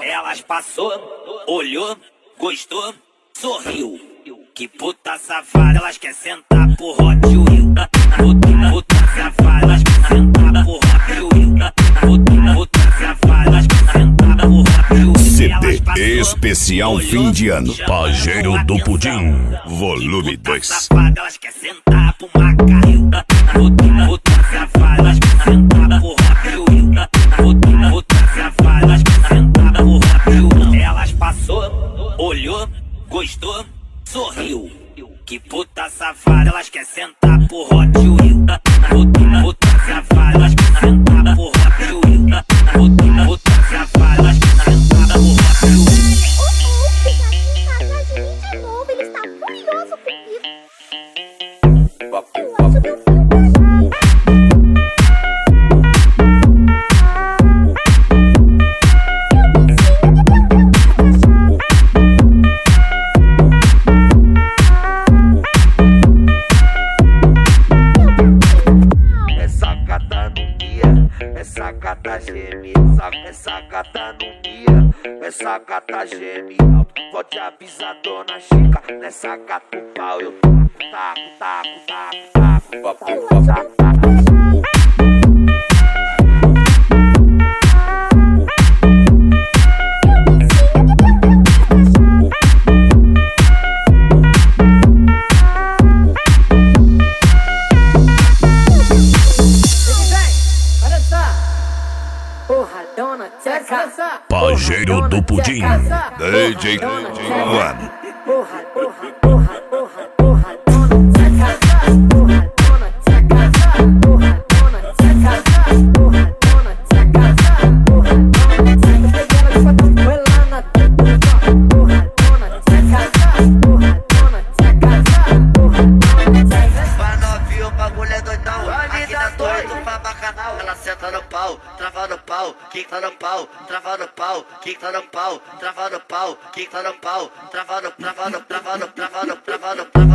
Elas passou, olhou, gostou, sorriu. Que puta safada, elas quer sentar pro Hot Wheel. Puta safada, elas quer sentar pro Hot Wheel. Puta safada, elas quer sentar pro Hot Wheel. CD especial fim de ano. Pajeiro do Pudim, volume 2. Safada, elas quer sentar pro Macarril. Puta safada, elas quer sentar pro Hot Wheel. Puta safada, elas quer sentar pro Hot Wheel. Elas passou, olhou, gostou, sorriu. Que puta safada, elas quer sentar pro Hot Wheel. Puta safada, elas quer sentar pro Hot Wheel. Puta safada, elas quer sentar pro Hot Wheel. De novo, ele está furioso comigo. Essa gata geme, essa gata não mia, essa gata geme alto. Pode avisar dona Chica, nessa gata o pau eu taco. Pajeiro do Pudim, DJ One. Ela senta no pau, trava no pau, quica no pau, trava no pau, quica no pau, trava no pau, quica no pau, trava no